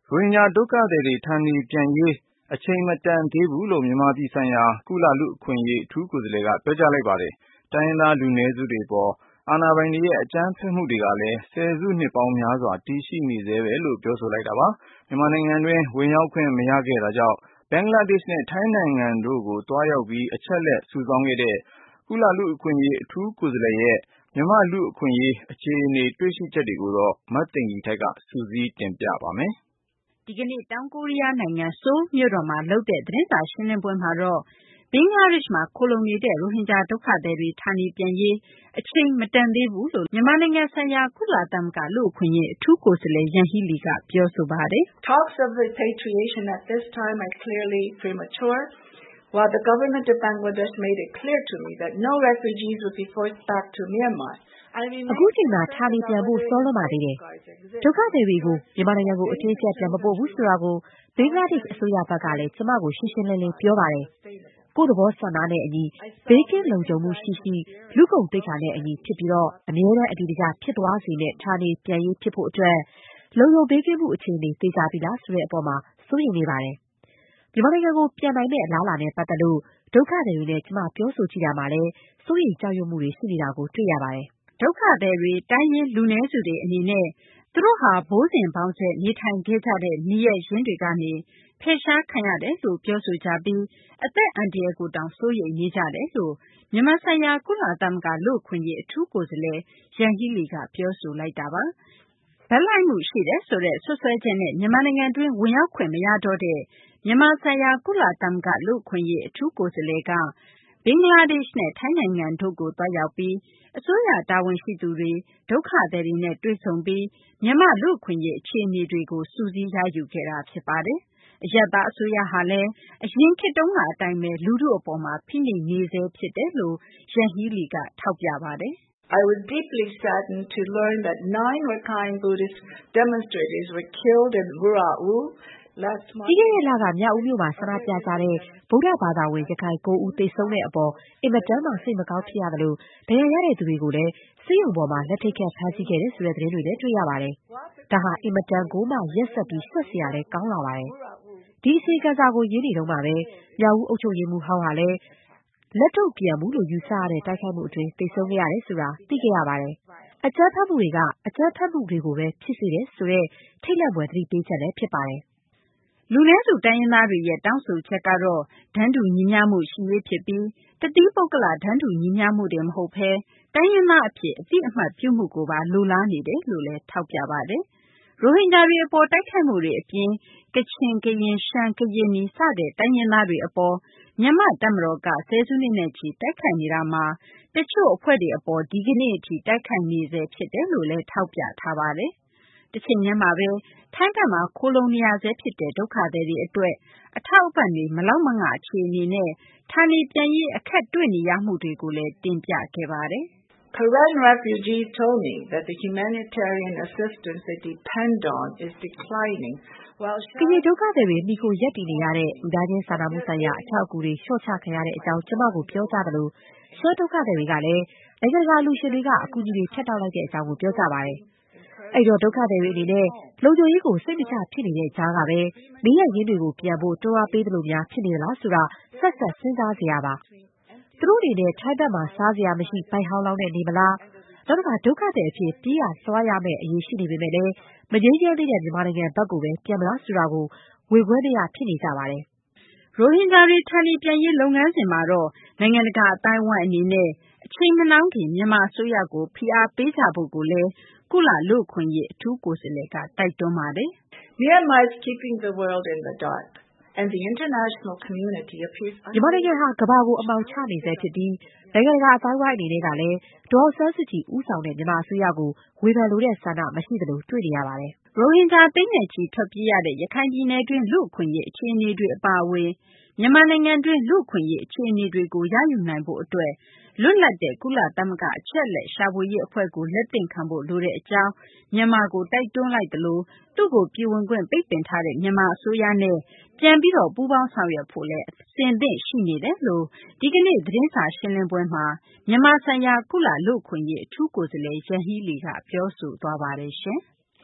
ရိုဟင်ဂျာဒုက္ခသည်တွေဌာနေပြန်ရေးအချိန်မတန်သေးဘူးလို့မြန်မာပြည်ဆိုင်ရာကုလလူ့အခွင့်အရေးအထူးကိုယ်စားလှယ်ကပြောကြားလိုက်ပါတယ်။တိုင်းရင်းသားလူနည်းစုတွေပေါ်အာဏာပိုင်တွေရဲ့အကြမ်းဖက်မှုတွေကလည်းဆယ်စုနှစ်ပေါင်းများစွာတည်ရှိနေဆဲပဲလို့ပြောဆိုလိုက်တာပါ။မြန်မာနိုင်ငံတွင်းဝင်ရောက်ခွင့်မရခဲ့တာကြောင့်ဘင်္ဂလားဒေ့ရှ်နဲ့ထိုင်းနိုင်ငံတို့ကိုတွားရောက်ပြီးအချက်အလက်စုဆောင်းခဲ့တဲ့ကုလလူ့အခွင့်အရေးအထူးကိုယ်စားလှယ်ရဲ့မြန်မာလူ့အခွင့်အရေးအခြေအနေတွေ့ရှိချက်တွေကိုတော့မသိင်္ဂ ီထိုက်ကစုစည်းတင်ပြပါမယ်။ဒီကနေ့တောင်ကိုရီးယားနိုင်ငံဆိုးလ်မြို့တော်မှာလုပ်တဲ့သတင်းစာရှင်းလင်းပွဲမှာတော့ဘင်္ဂလားဒေ့ရှ်မှာခိုလှုံနေတဲ့ရိုဟင်ဂျာဒုက္ခသည်တွေဌာနေပြန်ရေးအချိန်မတန်သေးဘူးလို့မြန်မာနိုင်ငံဆိုင်ရာကုလသမဂ္ဂလူ့အခွင့်အရေးအထူးကိုယ်စားလှယ်ယန်ဟီးလီကပြောဆိုပါတယ်။ Talks of repatriation at this time are clearly premature. While the government of Bangladesh made it clear to me that no refugees would be forced back to Myanmar. အခုချိန်မှာဌာနေပြန်ဖို့စောလွန်းပါသေးတယ်။ဒုက္ခသည်တွေကိုမြန်မာနိုင်ငံကိုအတင်းအကျပ်ပြန်မပို့ဘူးဆိုတာကိုဘင်္ဂလားဒေ့ရှ်အစိုးရဘက်ကလည်းကျမကိုရှင်းရှင်းလင်းလင်းပြောပါတယ်။ကိုယ့်သဘောဆန္ဒနဲ့အညီဘေးကင်းလုံခြုံမှုရှိရှိလူကုန်သိက္ခာနဲ့အညီဖြစ်ပြီးတော့အမြဲတမ်းအတူတကျဖြစ်သွားစေတဲ့ဌာနေပြန်ရေးဖြစ်ဖို့အတွက်လုံခြုံဘေးကင်းမှုအခြေအနေသိကြပြီလားဆိုတဲ့အပေါ်မှာစိုးရိမ်နေပါတယ်။မြန်မာနိုင်ငံကိုပြန်နိုင်တဲ့အလားအလာနဲ့ပတ်သက်လို့ဒုက္ခသည်တွေနဲ့ကျမပြောဆိုကြည့်တာမှာလည်းစိုးရိမ်ကြောက်ရွံ့မှုတွေရှိနေတာကိုတွေ့ရပါတယ်။ဒုက္ခသည်တွေတိုင်းရင်းလူနည်းစုတွေအနေနဲ့သူတို့ဟာဘိုးစဉ်ဘောင်ဆက်နေထိုင်ခဲ့ကြတဲ့နေရပ်ရင်းတွေကနေဖယ်ရှားခံရတယ်လို့ပြောဆိုကြပြီးအသက်အန္တရာယ်ကိုတောင်စိုးရိမ်နေကြတယ်လို့မြန်မာဆိုင်ရာကုလသမဂ္ဂလူ့အခွင့်အရေးအထူးကိုယ်စားလှယ်ယန်ဟီးလီကပြောဆိုလိုက်တာပါ။ဘက်လိုက်မှုရှိတယ်ဆိုတဲ့ဆွဆွဲချက်နဲ့မြန်မာနိုင်ငံတွင်းဝင်ရောက်ခွင့်မရတော့တဲ့မြန်မာဆိုင်ရာကုလသမဂ္ဂလူ့အခွင့်အရေးအထူးကိုယ်စားလှယ်ကဘင်္ဂလားဒေ့ရှ်နဲ့ထိုင်းနိုင်ငံတို့ကိုသွားရောက်ပြီးအစိုးရတာဝန်ရှိသူတွေဒုက္ခသည်တွေနဲ့တွေ့ဆုံပြီးမြန်မာလူ့အခွင့်အရေးအခြေအနေတွေကိုစုစည်းရယူခဲ့တာဖြစ်ပါတယ်။အရပ်သားအစိုးရဟာလည်းအရင်ခေတ်တုန်းကအတိုင်းပဲလူထုအပေါ်မှာဖိနှိပ်နေဆဲဖြစ်တယ်လို့ယန်ဟီးလီကထောက်ပြပါတယ်။ I was deeply saddened to learn that 9 Rakhine Buddhist demonstrators were killed in Burao ပြီးခဲ့တဲ့လကမြောက်ဦးမြို့မှာဆန္ဒပြကြတဲ့ဗုဒ္ဓဘာသာဝင်ရခိုင်9ဦးသေဆုံးတဲ့အပေါ်အင်မတန်မှစိတ်မကောင်းဖြစ်ရတယ်လို့ဒဏ်ရာရတဲ့သူတွေကိုလည်းစစ်ရုံပေါ်မှာလက်ထိတ်ခတ်ဖမ်းဆီးခဲ့တဲ့ဆိုတဲ့သတင်းတွေလည်းတွေ့ရပါတယ်။ဒါဟာအင်မတန်ကိုမှရက်ဆက်ပြီးရှက်စရာလည်းကောင်းလာပါတယ်။ဒီအစီအကံစာကိုရင်းနေတော့မှပဲမြောက်ဦးအုပ်ချုပ်ရေးမှူးဟောင်းဟာလည်းလက်ထုတ်ပြန်မှုလို့ယူဆရတဲ့တိုက်ခိုက်မှုအတွင်းသေဆုံးခဲ့ရတယ်ဆိုတာသိခဲ့ရပါတယ်။အကြမ်းဖက်မှုတွေကအကြမ်းဖက်မှုတွေကိုပဲဖြစ်စေတယ်ဆိုတဲ့ထိတ်လန့်ဖွယ်သတိပေးချက်လည်းဖြစ်ပါတယ်။လူနည်းစုတိုင်းရင်းသားတွေရဲ့တောင်းဆိုချက်ကတော့တန်းတူညီမျှမှုရှိရေးဖြစ်ပြီးတသီးပုဂ္ဂလတန်းတူညီမျှမှုတင်မဟုတ်ဘဲတိုင်းရင်းသားအဖြစ်အသိအမှတ်ပြုမှုကိုပါလိုလားနေတယ်လို့လည်းထောက်ပြပါတယ်။ရိုဟင်ဂျာတွေအပေါ်တိုက်ခိုက်မှုတွေအပြင်ကချင်ကရင်ရှမ်းကရင်နီစတဲ့တိုင်းရင်းသားတွေအပေါ်မြန်မာတပ်မတော်ကဆယ်စုနှစ်နဲ့ချီတိုက်ခိုက်နေတာမှာတချို့အဖွဲ့တွေအပေါ်ဒီကနေ့အထိတိုက်ခိုက်နေဆဲဖြစ်တယ်လို့လည်းထောက်ပြထားပါတယ်။တချိန်တည်းမှာပဲထိုင်းဘက်မှာခိုလှုံနေရဆဲဖြစ်တဲ့ဒုက္ခသည်တွေအတွက်အထောက်အပံ့တွေမလောက်မငအခြေအနေနဲ့ဌာနေပြန်ရေးအခက်တွေ့နေရမှုတွေကိုလည်းတင်ပြခဲ့ပါတယ်။ Karen refugees told me that the humanitarian assistance they depend on is declining while ကရင်ဒုက္ခသည်တွေမိခိုရပ်တည်နေရတဲ့လူသားချင်းစာနာမှုဆိုင်ရာအထောက်အကူတွေလျှော့ချခံရတဲ့အကြောင်းကျမကိုပြောကြတယ်လို့ရှမ်းဒုက္ခသည်တွေကလည်းနိုင်ငံတကာလူရှင်တွေကအကူအညီတွေဖြတ်တောက်လိုက်တဲ့အကြောင်းကိုပြောကြပါတယ်။အဲ့တော့ဒုက္ခသည်တွေအနေနဲ့လုံခြုံရေးကိုစိတ်မချဖြစ်နေတဲ့ကြားကပဲနေရရင်းတွေကိုပြန်ဖို့တွန်းအားပေးသလိုများဖြစ်နေလားဆိုတာဆက်စဉ်းစားစရာပါ။သူတို့အနေနဲ့ထိုင်းဘက်မှာစားစရာမရှိဘိုက်ဟောင်းလောင်းနဲ့နေမလား။နောက်တစ်ခါဒုက္ခသည်အဖြစ်ပြေးရလွှားရမယ့်အရေးရှိနေပေမဲ့လည်းမငြိမ်းချမ်းသေးတဲ့မြန်မာနိုင်ငံဘက်ကိုပဲပြန်မလားဆိုတာကိုဝေခွဲမရဖြစ်နေကြပါတယ်။ရိုဟင်ဂျာတွေဌာနေပြန်ရေးလုပ်ငန်းစဉ်မှာတော့နိုင်ငံတကာအသိုင်းအဝိုင်းအနေနဲ့အချိန်မနှောင်းခင်မြန်မာအစိုးရကိုဖိအားပေးကြဖို့ကိုလည်းကုလလူ့အခွင့်အရေးအထူးကိုယ်စားလှယ်ကတိုက်တွန်းပါတယ်။ Myanmar is keeping the world in the dark and the international community appears မြန်မာနိုင်ငံဟာကမ္ဘာကိုအမှောင်ချနေဆဲဖြစ်ပြီးနိုင်ငံတကာအသိုင်းအဝိုင်းအနေနဲ့ကလည်းဒေါ်အောင်ဆန်းစုကြည်ဦးဆောင်တဲ့မြန်မာအစိုးရကိုဝေဖန်လိုတဲ့ဆန္ဒမရှိသလိုတွေ့နေရပါတယ်။ရိုဟင်ဂျာသိန်းနဲ့ချီထွက်ပြေးရတဲ့ရခိုင်ပြည်နယ်တွင်းလူ့အခွင့်အရေးအခြေအနေတွေအပါအဝင်မြန်မာနိုင်ငံတွင်းလူ့အခွင့်အရေးအခြေအနေတွေကိုရယူနိုင်ဖို့အတွက်လွတ်လပ်တဲ့ကုလသမဂ္ဂအချက်အလက်ရှာဖွေရေးအဖွဲ့ကိုလက်သင့်ခံဖို့လိုတဲ့အကြောင်းမြန်မာကိုတိုက်တွန်းလိုက်သလိုသူ့ကိုပြည်ဝင်ခွင့်ပိတ်ပင်ထားတဲ့မြန်မာအစိုးရနဲ့ပြန်ပြီးပူးပေါင်းဆောင်ရွက်ဖို့လည်းအဆင်သင့်ရှိနေတယ်လို့ဒီကနေ့သတင်းစာရှင်းလင်းပွဲမှာမြန်မာဆိုင်ရာကုလလူ့အခွင့်အရေးအထူးကိုယ်စားလှယ်ယန်ဟီးလီကပြောဆိုသွားပါတယ်ရှင်။